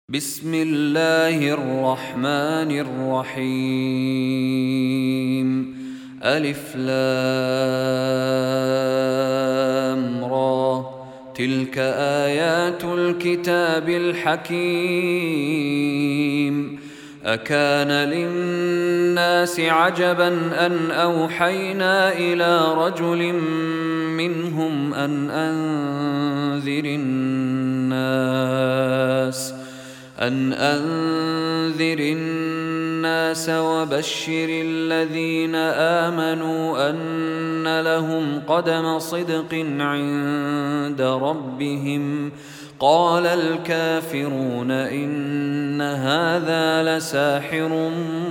بسم الله الرحمن الرحيم. ألف لام را، تلك آيات الكتاب الحكيم. أكان للناس عجبا أن أوحينا إلى رجل منهم أن أنذر الناس وبشر الذين آمنوا أن لهم قدم صدق عند ربهم. قال الكافرون إن هذا لساحر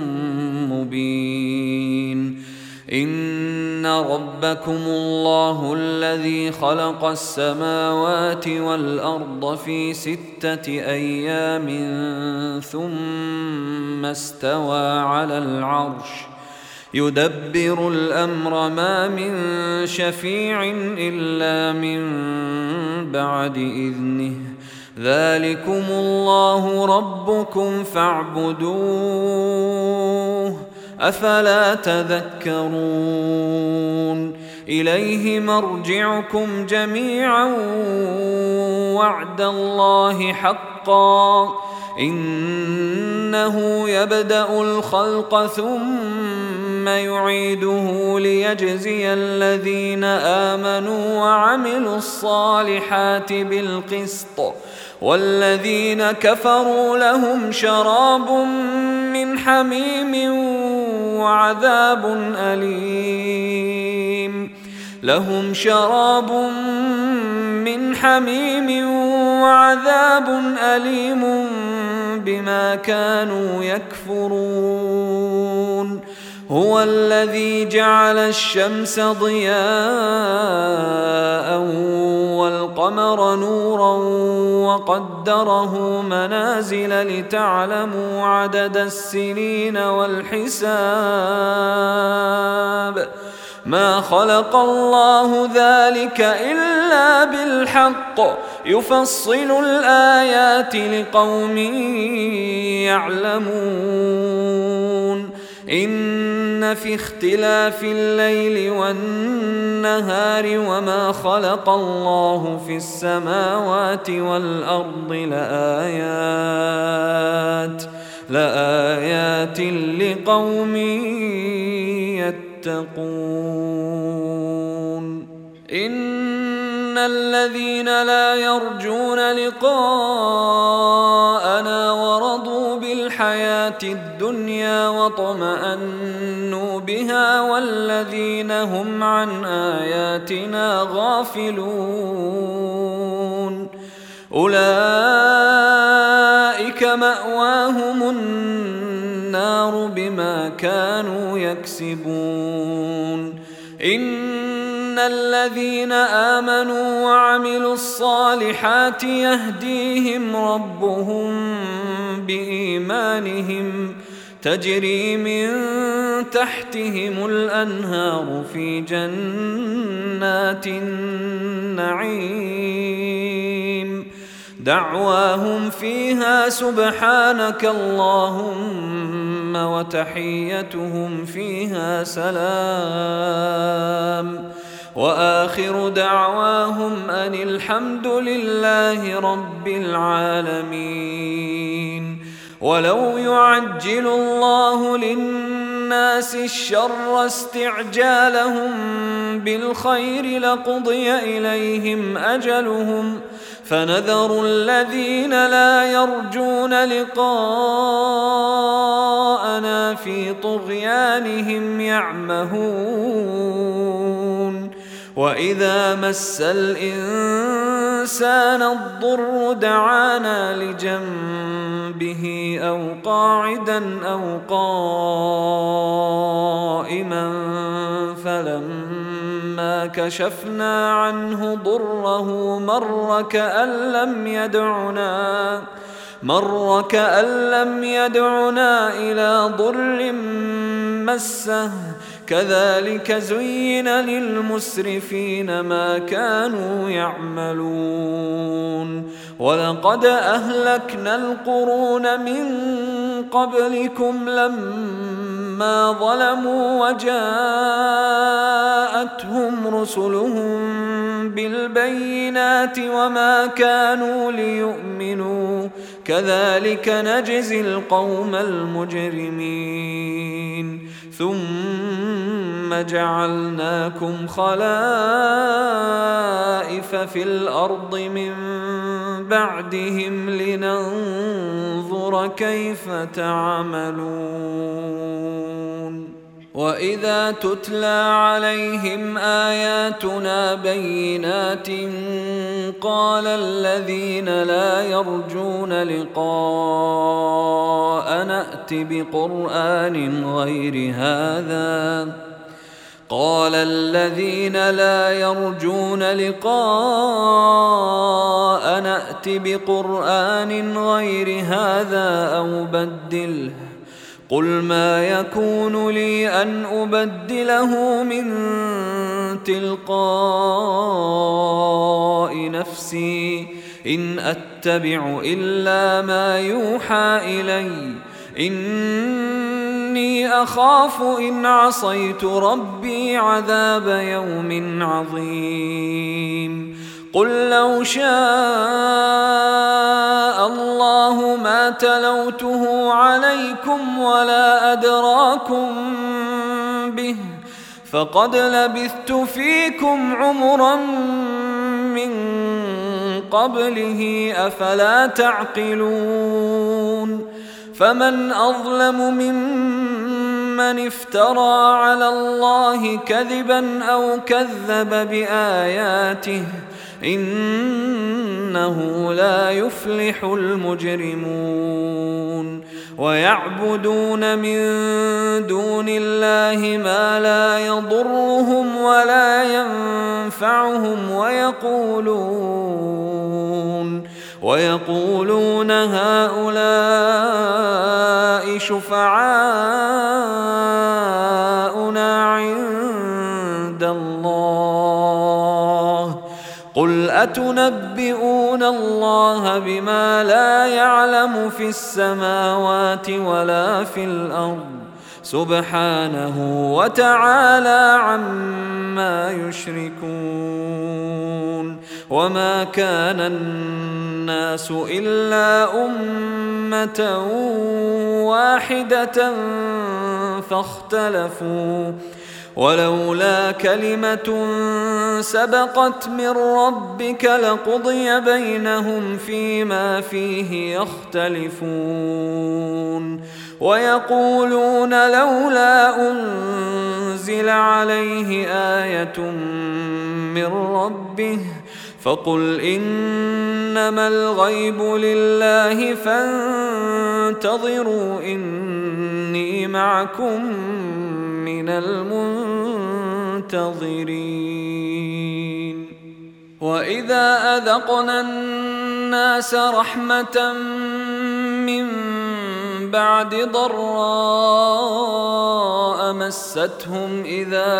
مبين. إن ربكم الله الذي خلق السماوات والأرض في 6 أيام ثم استوى على العرش يدبر الأمر، ما من شفيع إلا من بعد إذنه. ذلكم الله ربكم فاعبدوه، أفلا تذكرون. إليه مرجعكم جميعا وعد الله حقا، إنه يبدأ الخلق ثم يعيده ليجزي الذين آمنوا وعملوا الصالحات بالقسط، والذين كفروا لهم شراب من حميم وعذاب أليم بما كانوا يكفرون. هو الذي جعل الشمس ضياء والقمر نورا وقدره منازل لتعلموا عدد السنين والحساب. ما خلق الله ذلك إلا بالحق، يفصل الآيات لقوم يعلمون. إن في اختلاف الليل والنهار وما خلق الله في السماوات والأرض لآيات لقوم يتقون. إن الذين لا يرجون لقاءنا ورضوا بالحياة الدنيا واطمأنوا بها والذين هم عن آياتنا غافلون، أولئك مأواهم النار بما كانوا يكسبون. إن الذين آمنوا وعملوا الصالحات يهديهم ربهم بإيمانهم، تجري من تحتهم الأنهار في جنات النعيم، دعواهم فيها سبحانك اللهم وتحيتهم فيها سلام، وآخر دعواهم أن الحمد لله رب العالمين. ولو يعجل الله للناس الشر استعجالهم بالخير لقضي إليهم أجلهم، فنذر الذين لا يرجون لقاءنا في طغيانهم يعمهون. وإذا مس الإنسان الضر دعانا لجنبه أو قاعدا أو قائما، فلما كشفنا عنه ضره مر كأن لم يدعنا إلى ضر مسه، كذلك زين للمسرفين ما كانوا يعملون ولقد أهلكنا القرون من قبلكم لما ظلموا وجاءتهم رسلهم بالبينات وما كانوا ليؤمنوا كذلك نجزي القوم المجرمين ثم جعلناكم خلائف في الأرض من بعدهم لننظر كيف تعملون وإذا تتلى عليهم آياتنا بينات قال الذين لا يرجون لقاءنا ائت بقرآن غير هذا أو بدله قل ما يكون لي أن أبدله من تلقاء نفسي إن أتبع إلا ما يوحى إلي إني أخاف إن عصيت ربي عذاب يوم عظيم قل لو شاء الله ما تلوته عليكم ولا أدراكم به فقد لبثت فيكم عمرا من قبله أفلا تعقلون فمن أظلم ممن افترى على الله كذبا أو كذب بآياته إنه لا يفلح المجرمون ويعبدون من دون الله ما لا يضرهم ولا ينفعهم ويقولون هؤلاء شفعاؤنا عند الله قل أتنبئون الله بما لا يعلم في السماوات ولا في الأرض سبحانه وتعالى عما يشركون وما كان الناس إلا أمة واحدة فاختلفوا ولولا كلمة سبقت من ربك لقضي بينهم فيما فيه يختلفون ويقولون لولا أنزل عليه آية من ربه فقل إنما الغيب لله فانتظروا إني معكم من المنتظرين وإذا أذقنا الناس رحمة من بعد ضراء مستهم إذا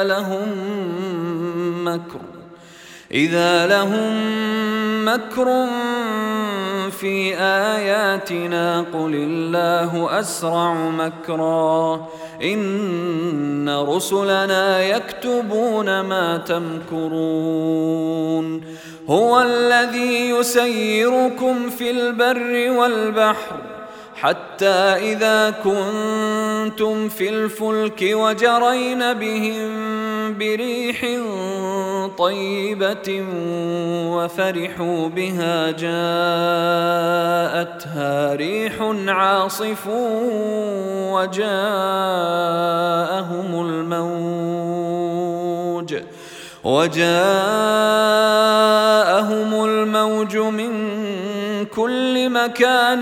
لهم مكر في آياتنا قل الله أسرع مكرا إن رسلنا يكتبون ما تمكرون هو الذي يسيركم في البر والبحر حتى إذا كنتم في الفلك وجرين بهم بريح طيبة وفرحوا بها جاءتها ريح عاصف وجاءهم الموج من كل مكان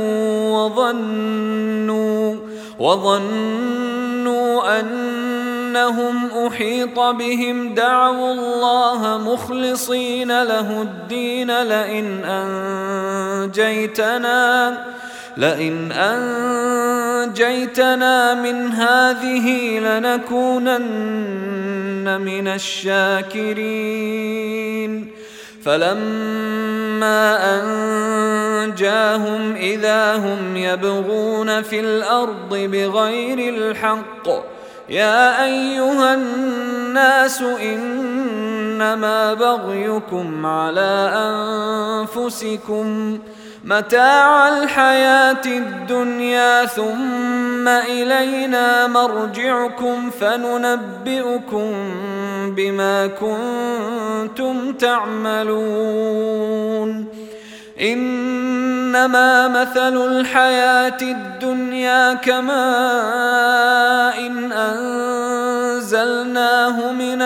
وظنوا أنهم أحيط بهم دعوا الله مخلصين له الدين لئن أنجيتنا من هذه لنكونن من الشاكرين فلما أنجاهم إذا هم يبغون في الأرض بغير الحق يا أيها الناس إنما بغيكم على أنفسكم متاع الحياة الدنيا ثم إلينا مرجعكم فننبئكم بما كنتم تعملون إنما مثل الحياة الدنيا كماء أنزلناه من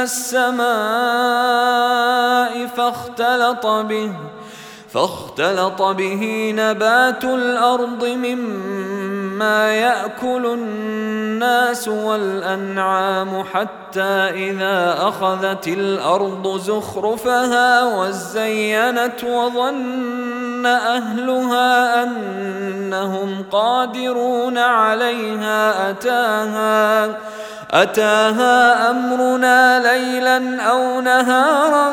السماء فاختلط به نبات الأرض مما يأكل الناس والأنعام حتى إذا أخذت الأرض زخرفها وزينت وظن أهلها أنهم قادرون عليها أتاها أمرنا ليلا أو نهارا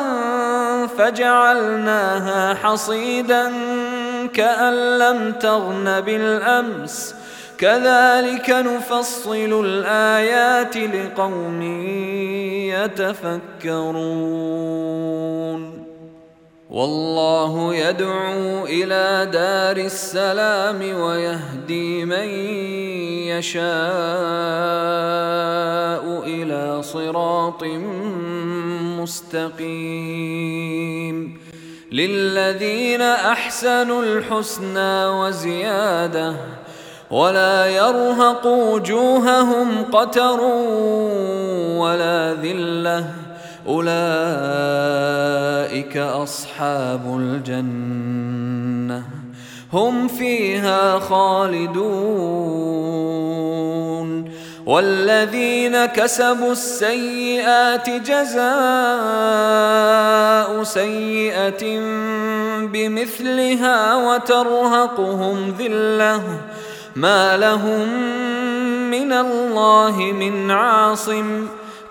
فجعلناها حصيدا كأن لم تغن بالأمس كذلك نفصل الآيات لقوم يتفكرون والله يدعو إلى دار السلام ويهدي من يشاء إلى صراط مستقيم للذين أحسنوا الحسنى وزيادة ولا يرهق وجوههم قتر ولا ذلة أولئك أصحاب الجنة هم فيها خالدون والذين كسبوا السيئات جزاء سيئة بمثلها وترهقهم ذلة ما لهم من الله من عاصم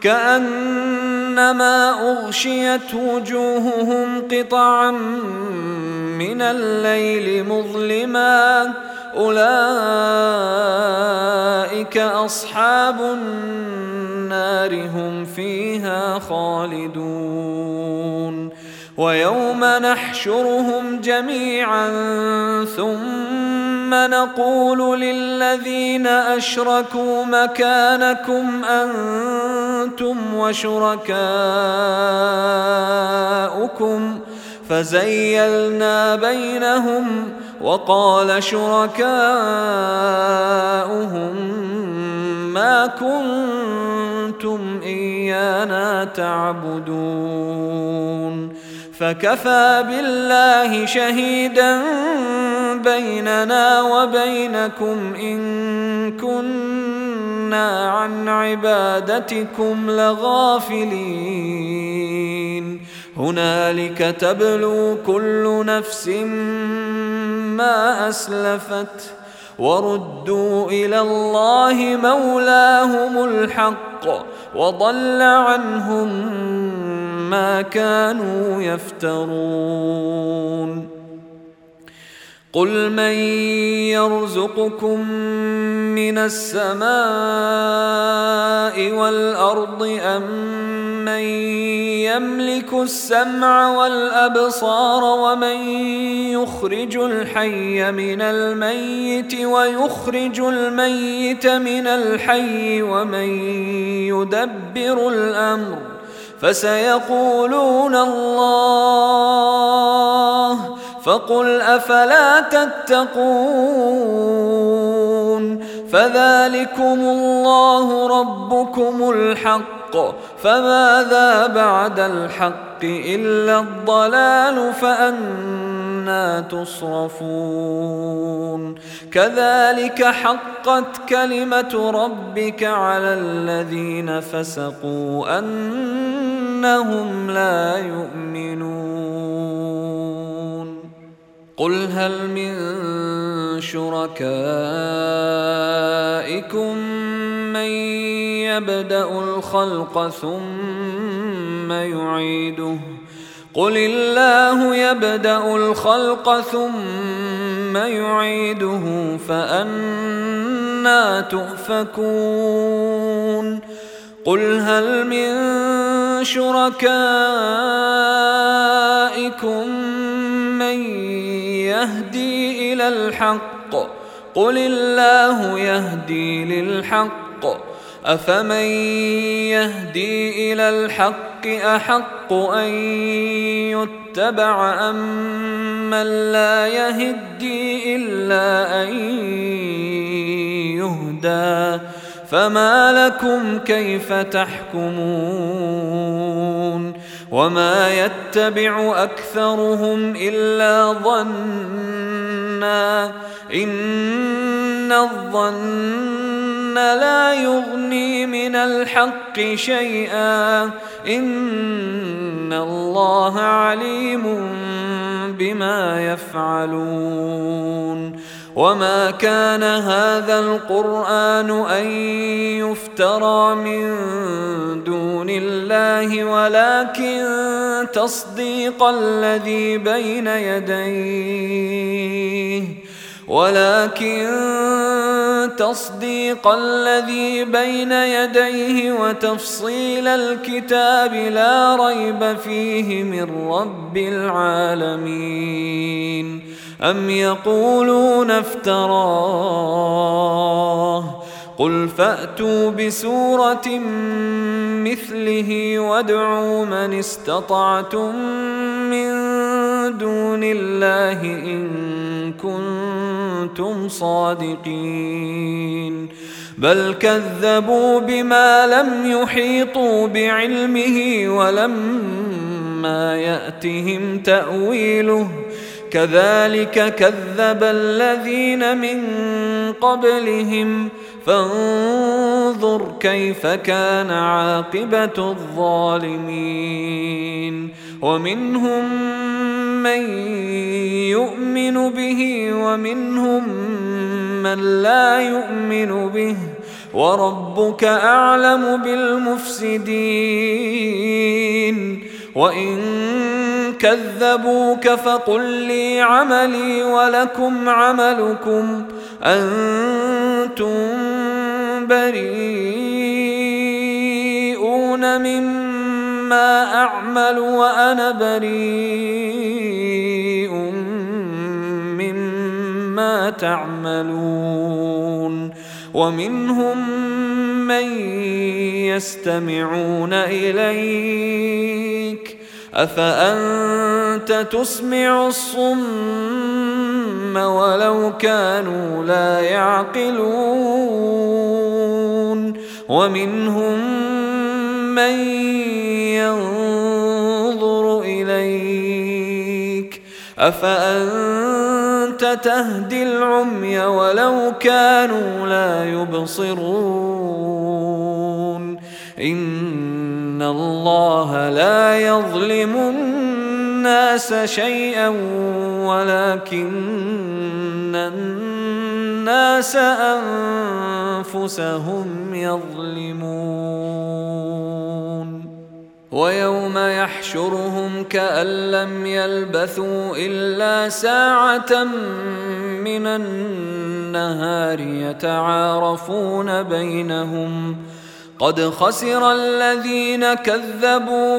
كأنما أغشيت وجوههم قطعا من الليل مظلما أولئك أصحاب النار هم فيها خالدون ويوم نحشرهم جميعا ثم نقول للذين أشركوا مكانكم أنتم وشركاؤكم فزيلنا بينهم وقال شركاؤهم ما كنتم إيانا تعبدون فكفى بالله شهيدا بيننا وبينكم إن كنا عن عبادتكم لغافلين هنالك تبلو كل نفس ما أسلفت وردوا إلى الله مولاهم الحق وضل عنهم ما كانوا يفترون قل من يرزقكم من السماء والأرض أم من يملك السمع والأبصار ومن يخرج الحي من الميت ويخرج الميت من الحي ومن يدبر الأمر فسيقولون الله فقل أفلا تتقون فذلكم الله ربكم الحق فماذا بعد الحق إلا الضلال فأنى تصرفون كذلك حقت كلمة ربك على الذين فسقوا أنهم لا يؤمنون قل هل من شركائكم من يبدأ الخلق ثم يعيده قل الله يبدأ الخلق ثم يعيده فأنى تؤفكون قل هل من شركائكم من يهدي إلى الحق قل الله يهدي للحق أفمن يهدي إلى الحق أحق أن يتبع أم من لا يهدي إلا أن يهدى فما لكم كيف تحكمون وما يتبع أكثرهم إلا ظنا إن الظن لا يغني من الحق شيئا إن الله عليم بما يفعلون وما كان هذا القرآن أن يفترى من دون الله ولكن تصديق الذي بين يديه وتفصيل الكتاب لا ريب فيه من رب العالمين أم يقولون افتراه قل فأتوا بسورة مثله وادعوا من استطعتم من دون الله إن كنتم صادقين بل كذبوا بما لم يحيطوا بعلمه ولما يأتهم تأويله كذلك كذب الذين من قبلهم فانظر كيف كان عاقبة الظالمين ومنهم من يؤمن به ومنهم من لا يؤمن به وربك أعلم بالمفسدين وإن كذبوك فقل لي عملي ولكم عملكم أنتم بريئون مما أعمل وأنا بريء مما تعملون ومنهم من يستمعون إليك أفأنت تسمع الصم ولو كانوا لا يعقلون ومنهم من ينظر إليك أفأنت تهدي العمي ولو كانوا لا يبصرون إن الله لا يظلم الناس شيئا ولكن الناس أنفسهم يظلمون ويوم يحشرهم كأن لم يلبثوا إلا ساعة من النهار يتعارفون بينهم قد خسر الذين كذبوا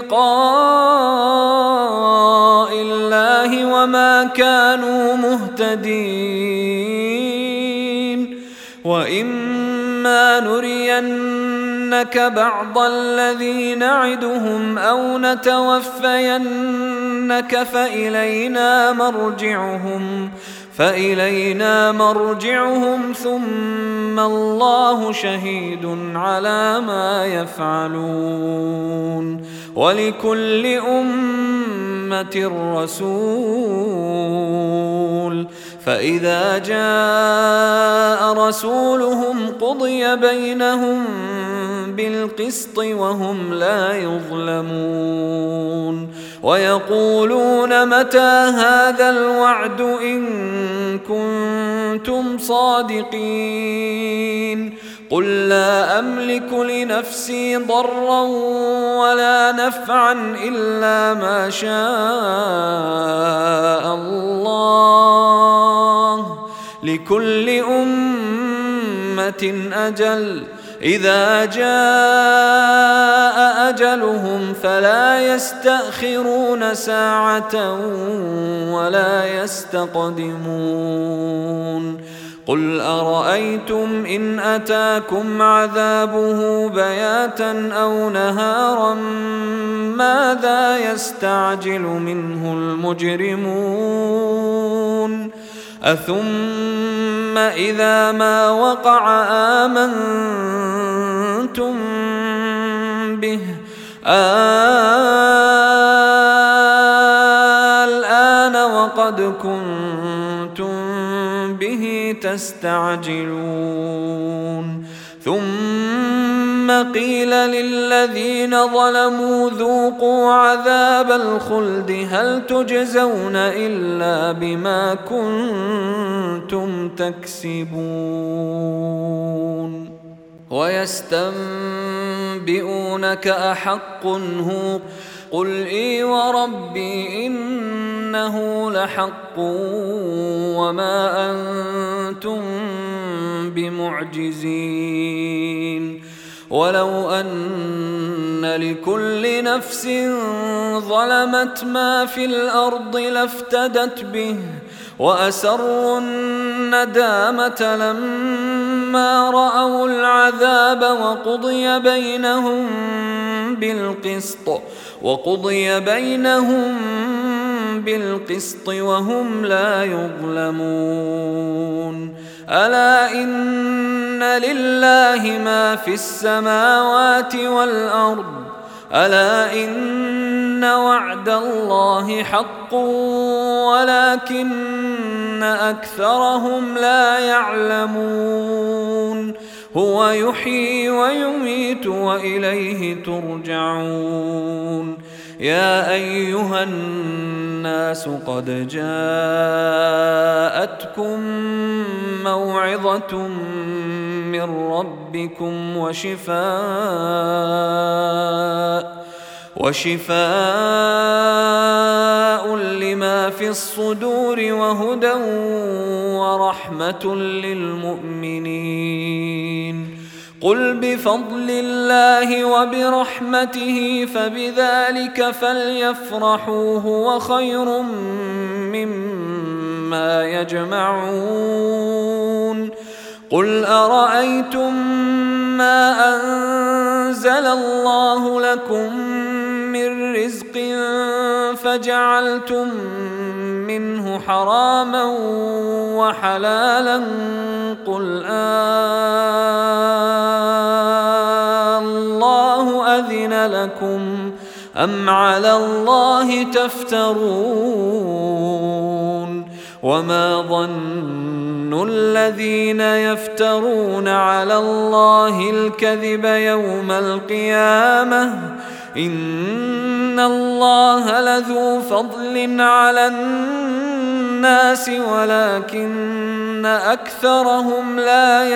بلقاء الله وما كانوا مهتدين وإما نرينك بعض الذي نعدهم أو نتوفينك فإلينا مرجعهم ثم الله شهيد على ما يفعلون ولكل أمة رسول فإذا جاء رسولهم قضي بينهم بالقسط وهم لا يظلمون ويقولون متى هذا الوعد إن كنتم صادقين قل لا أملك لنفسي ضرا ولا نفعا إلا ما شاء الله لكل أمة أجل إذا جاء أجلهم فلا يستأخرون ساعة ولا يستقدمون قل أرأيتم إن أتاكم عذابه بياتا أو نهارا ماذا يستعجل منه المجرمون أثم إذا ما وقع آمنتم به الآن وقد كنتم به تستعجلون ثم قيل للذين ظلموا ذوقوا عذاب الخلد هل تجزون إلا بما كنتم تكسبون ويستنبئونك أحق هو قل إي وربي إنه لحق وما أنتم بمعجزين ولو أن لكل نفس ظلمت ما في الأرض لافتدت به وأسروا الندامة لما رأوا العذاب وقضي بينهم بالقسط وهم لا يظلمون ألا إن لله ما في السماوات والأرض ألا إن وعد الله حق ولكن أكثرهم لا يعلمون هو يحيي ويميت وإليه ترجعون يا أيها الناس قد جاءتكم موعظة من ربكم وشفاء لما في الصدور وهدى ورحمة للمؤمنين قل بفضل الله وبرحمته فبذلك فليفرحوا هو خير مما يجمعون قل أرأيتم ما أنزل الله لكم من رزق فجعلتم منه حراما وحلالا قل الله أذن لكم أم على الله تفترون وما ظن الذين يفترون على الله الكذب يوم القيامة إن الله لذو فضل على الناس ولكن أكثرهم لا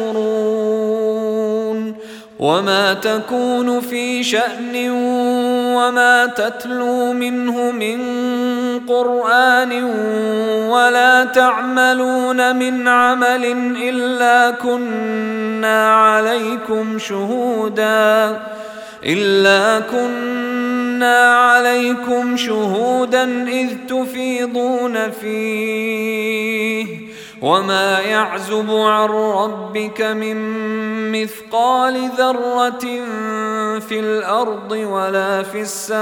يشكرون وما تكون في شأن وما تتلو منه من قرآن ولا تعملون من عمل إلا كنا عليكم شهودا إذ تفيضون فيه وما يعزب عن ربك من مثقال ذرة في الأرض ولا في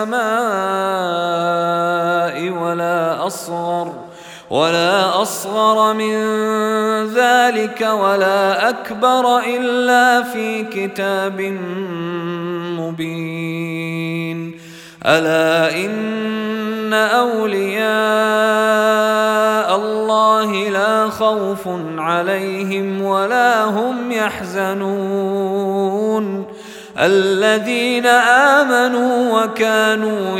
السماء ولا أصغر من ذلك ولا أكبر إلا في كتاب مبين ألا إن أولياء الله لا خوف عليهم ولا هم يحزنون الذين آمنوا وكانوا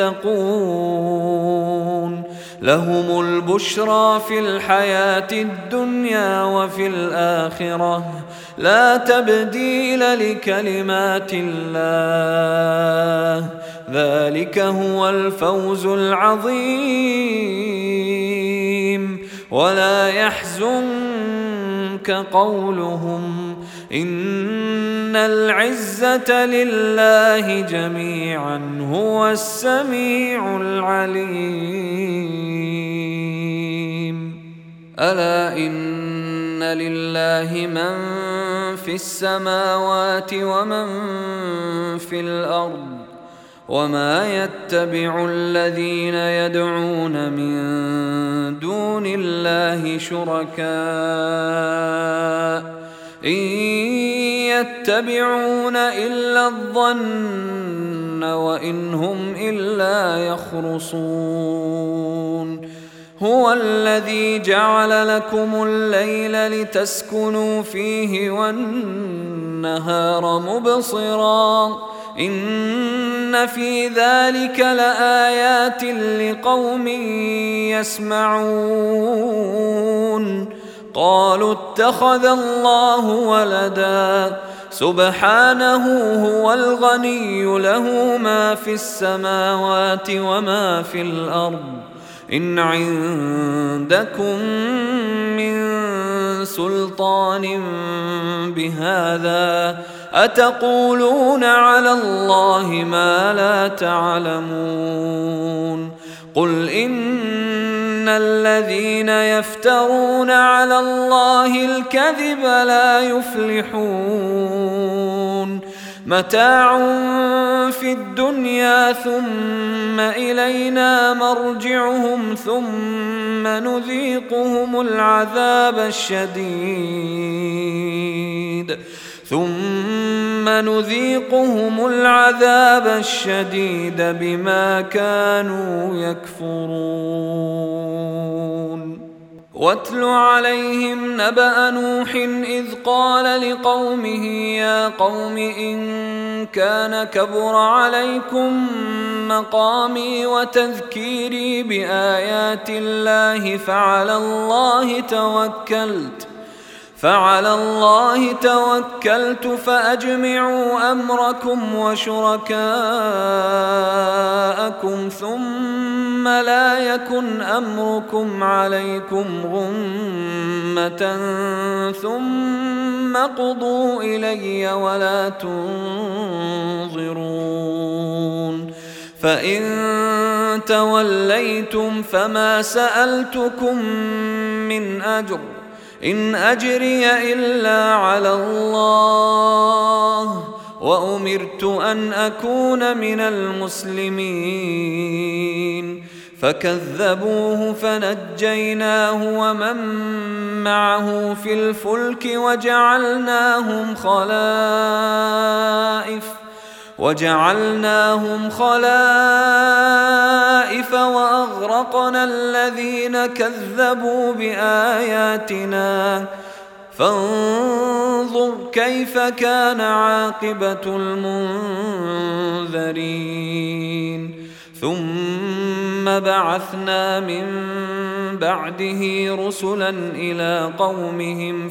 يتقون لهم البشرى في الحياة الدنيا وفي الآخرة لا تبديل لكلمات الله ذلك هو الفوز العظيم ولا يحزنك قولهم إن العزة لله جميعا هو السميع العليم ألا إن لله من في السماوات ومن في الأرض وما يتبع الذين يدعون من دون الله شركاء إن يتبعون إلا الظن وإن هم إلا يخرصون هو الذي جعل لكم الليل لتسكنوا فيه والنهار مبصرا إن في ذلك لآيات لقوم يسمعون قالوا اتخذ الله ولدا سبحانه هو الغني له ما في السماوات وما في الأرض إن عندكم من سلطان بهذا أتقولون على الله ما لا تعلمون قل إن الذين يفترون على الله الكذب لا يفلحون متاع في الدنيا ثم إلينا مرجعهم ثم نذيقهم العذاب الشديد بما كانوا يكفرون واتل عليهم نبأ نوح إذ قال لقومه يا قوم إن كان كبر عليكم مقامي وتذكيري بآيات الله فعلى الله توكلت فأجمعوا أمركم وشركاءكم ثم لا يكن أمركم عليكم غمة ثم قضوا إلي ولا تنظرون فإن توليتم فما سألتكم من أجر إن أجري إلا على الله وأمرت أن أكون من المسلمين فكذبوه فنجيناه ومن معه في الفلك وجعلناهم خلائف وأغرقنا الذين كذبوا بآياتنا فانظر كيف كان عاقبة المنذرين ثم بعثنا من بعده رسلا إلى قومهم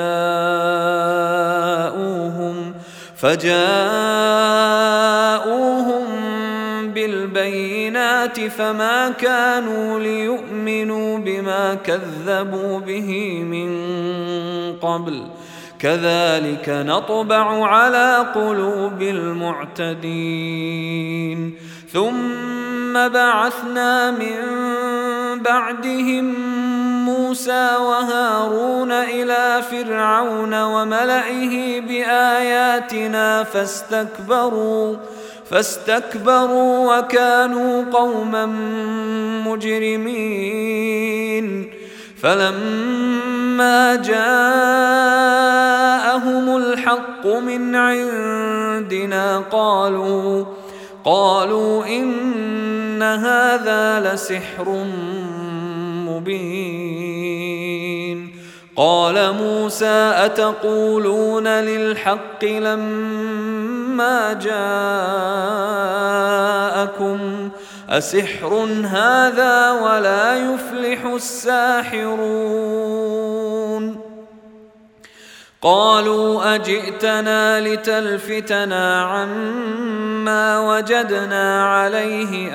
فجاءوهم بالبينات فما كانوا ليؤمنوا بما كذبوا به من قبل كذلك نطبع على قلوب المعتدين ثم بعثنا من بعدهم موسى وهارون إلى فرعون وملئه بآياتنا فاستكبروا وكانوا قوما مجرمين فلما جاءهم الحق من عندنا قالوا إن هذا لسحر مبين قال موسى أتقولون للحق لما ما جاءكم أسحر هذا ولا يفلح الساحرون. قالوا أجئتنا لتلفتنا عما وجدنا عليه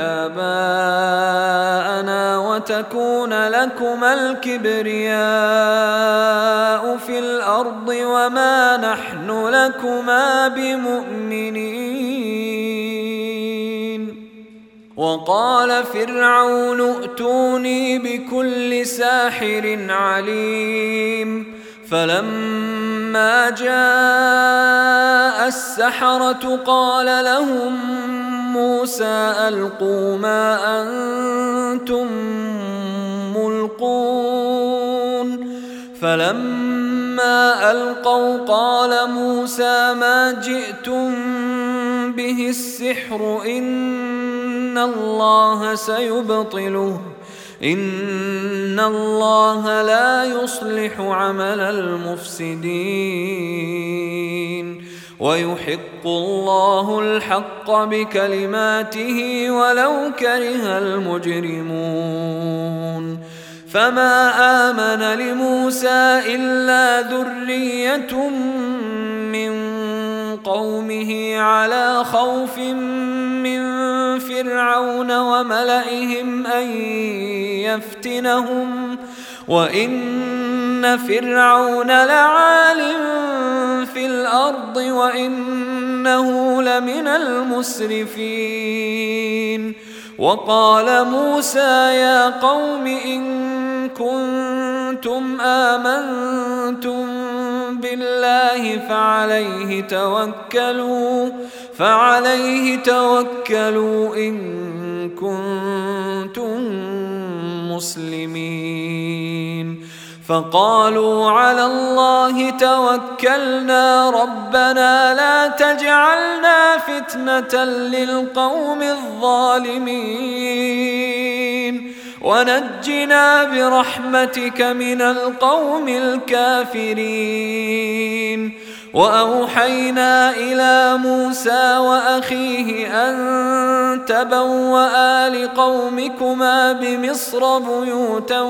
آباءنا وتكون لكما الكبرياء في الأرض وما نحن لكما بمؤمنين. وقال فرعون ائتوني بكل ساحر عليم. فلما جاء السحرة قال لهم موسى ألقوا ما أنتم ملقون. فلما ألقوا قال موسى ما جئتم به السحر إن الله سيبطله إن الله لا يصلح عمل المفسدين ويحق الله الحق بكلماته ولو كره المجرمون. فما آمن لموسى إلا ذرية من قومه على خوف من فرعون وملئهم أن يفتنهم وإن فرعون لعال في الأرض وإنه لمن المسرفين. وقال موسى يا قوم إن كنتم آمنتم بالله فعليه توكلوا إن كنتم مسلمين. فقالوا على الله توكلنا ربنا لا تجعلنا فتنة للقوم الظالمين ونجنا برحمتك من القوم الكافرين. وأوحينا إلى موسى وأخيه أن تبوأ لقومكما بمصر بيوتا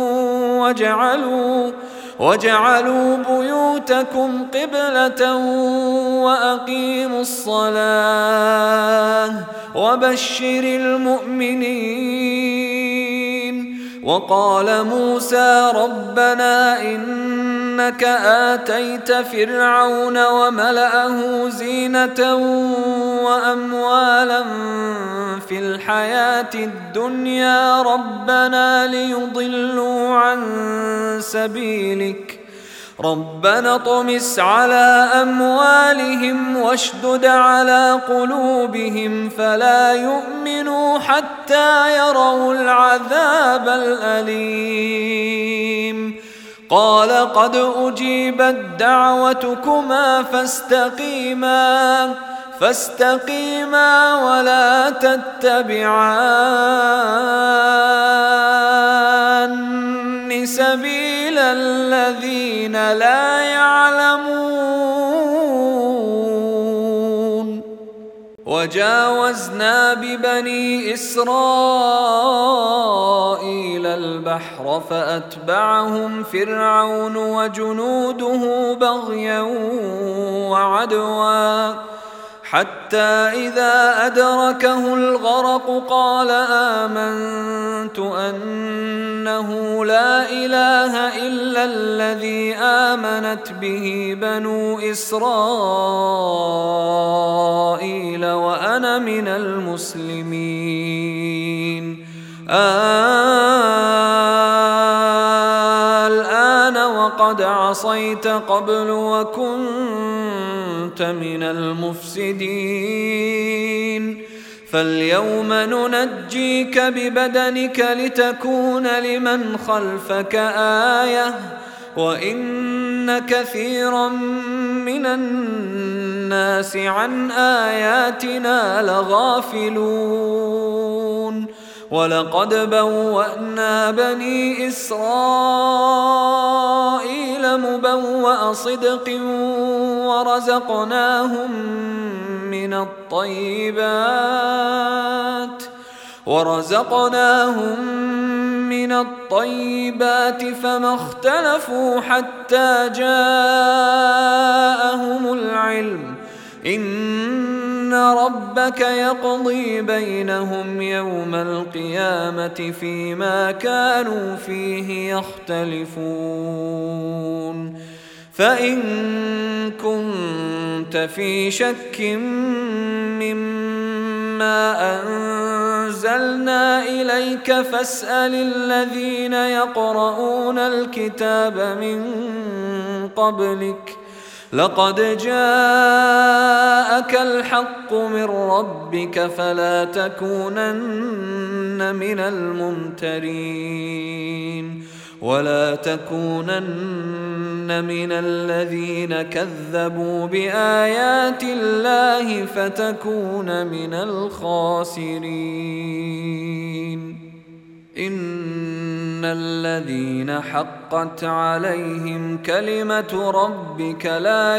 وجعلوا بيوتكم قبلة وأقيموا الصلاة وبشر المؤمنين. وقال موسى ربنا إنك آتيت فرعون وملأه زينة وأموالا في الحياة الدنيا ربنا ليضلوا عن سبيلك ربنا اطمس على أموالهم واشدد على قلوبهم فلا يؤمنوا حتى يروا العذاب الأليم. قال قد أجيبت دعوتكما فاستقيما ولا تتبعان سبيل الذين لا يعلمون. وجاوزنا ببني إسرائيل البحر فأتبعهم فرعون وجنوده بغيا وعدوا حتى إذا أدركه الغرق قال آمنت أنه لا إله إلا الذي آمنت به بنو إسرائيل وأنا من المسلمين. الآن وقد عصيت قبل وكنت من المفسدين فاليوم ننجيك ببدنك لتكون لمن خلفك آية وإن كثيرا من الناس عن آياتنا لغافلون. ولقد بوأنا بني إسرائيل مبوأ صدق ورزقناهم من الطيبات فما اختلفوا حتى جاءهم العلم. إن ربك يقضي بينهم يوم القيامة فيما كانوا فيه يختلفون. فإن كنت في شك مما أنزلنا إليك فاسأل الذين يقرؤون الكتاب من قبلك، لقد جاءك الحق من ربك فلا تكونن من الممترين، ولا تكونن من الذين كذبوا بآيات الله فتكون من الخاسرين. إن الذين حقت عليهم كلمة ربك لا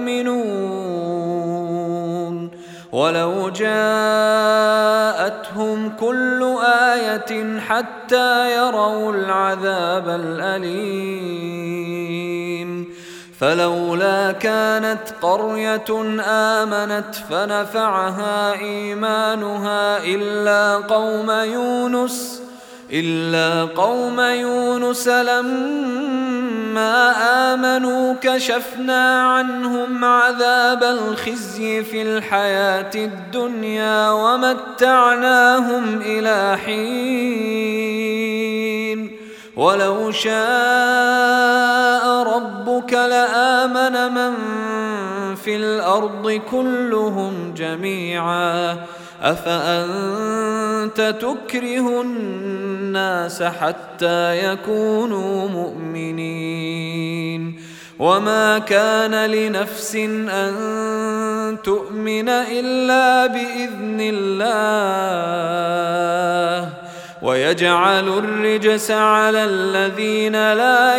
يؤمنون ولو جاءتهم كل آية حتى يروا العذاب الأليم. فلولا كانت قرية آمنت فنفعها إيمانها إلا قوم يونس لما آمنوا كشفنا عنهم عذاب الخزي في الحياة الدنيا ومتعناهم إلى حين. ولو شاء ربك لآمن من في الأرض كلهم جميعا أفأنت تكره الناس حتى يكونوا مؤمنين. وما كان لنفس أن تؤمن إلا بإذن الله ويجعل الرجس على الذين لا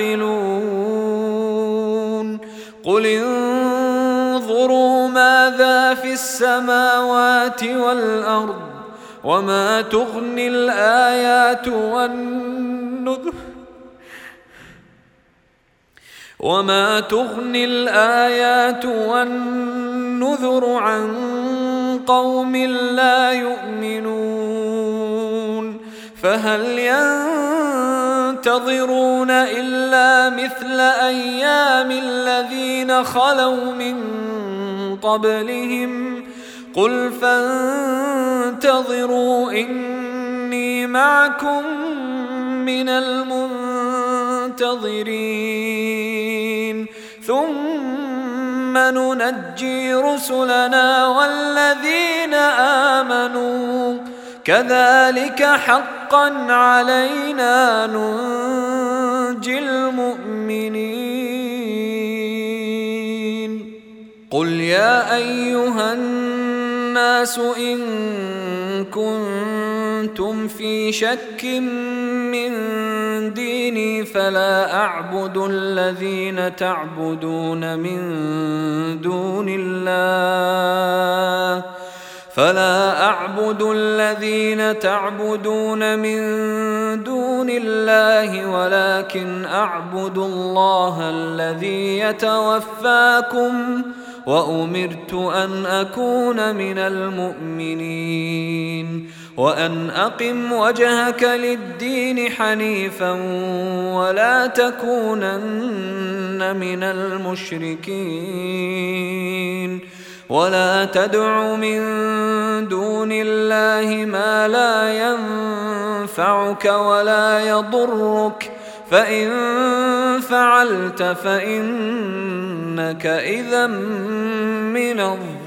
يعقلون. قل انظروا ماذا في السماوات والأرض وما تغني الآيات والنذر عن قوم لا يؤمنون. فهل ينتظرون إلا مثل أيام الذين خلوا من قبلهم؟ قل فانتظروا إني معكم من المنتظرين ثم ننجي رسلنا والذين آمنوا كذلك حقا علينا ننجي المؤمنين. قل يا أيها الناس إن كنتم في شك من ديني فلا أعبد الذين تعبدون من دون الله ولكن أعبد الله الذي يتوفاكم وأمرت أن أكون من المؤمنين وأن أقم وجهك للدين حنيفا ولا تكونن من المشركين ولا تدع من دون الله ما لا ينفعك ولا يضرك فإن فعلت فإنك إذا من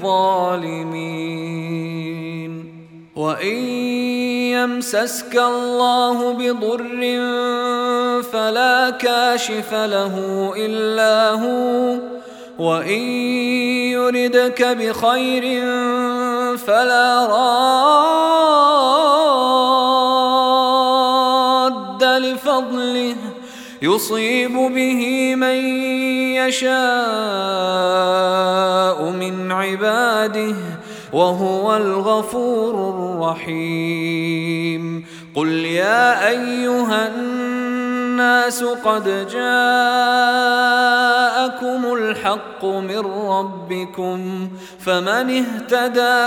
الظالمين. وإن يمسسك الله بضر فلا كاشف له إلا هو وإن يردك بخير فلا راد لفضله يصيب به من يشاء من عباده وهو الغفور الرحيم. قل يا أيها الناس قد جاءكم الحق من ربكم، فمن اهتدى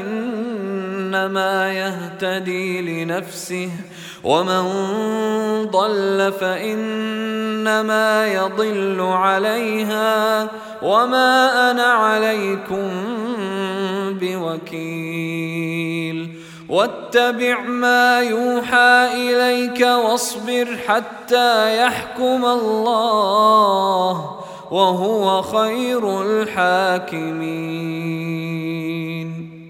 فإنما يهتدي لنفسه، ومن ضل فإنما يضل عليها، وما أنا عليكم بوكيل. واتبع ما يوحى إليك واصبر حتى يحكم الله، وهو خير الحاكمين.